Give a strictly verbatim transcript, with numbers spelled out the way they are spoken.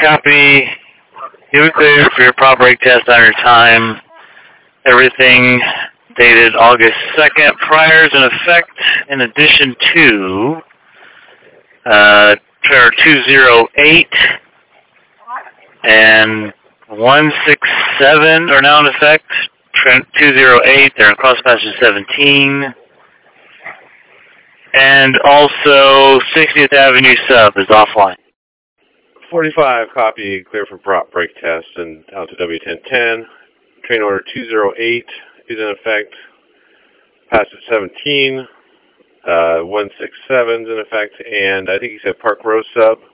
copy. You were cleared for your prop brake test on your time. Everything dated August second. Priors in effect in addition to uh, trailer two oh eight and one six seven are now in effect. two oh eight, they're in cross passage seventeen. And also sixtieth Avenue Sub is offline. forty-five, copy, clear for prop brake test and out to W ten ten. Train order two oh eight is in effect. Passage seventeen. Uh, one six seven is in effect. And I think he said Park Row Sub.